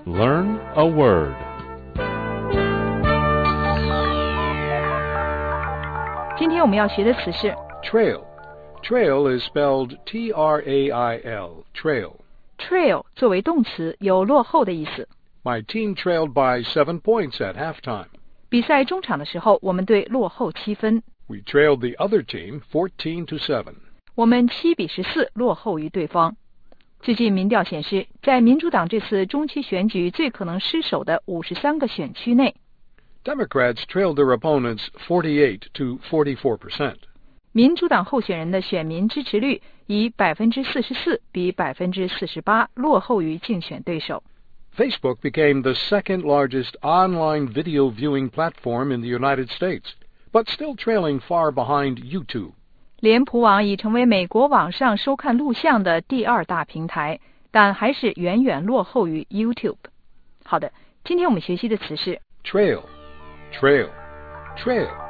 Learn a word. 今天我们要学的词是 Trail. Trail is spelled T-R-A-I-L. Trail. trail 作为动词有落后的意思。 My team trailed by 7 points at halftime. 比赛中场的时候，我们队落后7分， We trailed the other team 14-7. 我们7比14落后于对方。最近民调显示，在民主党这次中期选举最可能失守的53个选区内， Democrats trailed their opponents 48-44%. 民主党候选人的选民支持率以 44% 比 48% 落后于竞选对手。 Facebook became the second largest online video viewing platform in the United States, but still trailing far behind YouTube. 脸谱网已成为美国网上收看录像的第2大平台，但还是远远落后于 YouTube。 好的，今天我们学习的词是 Trail, trail, trail.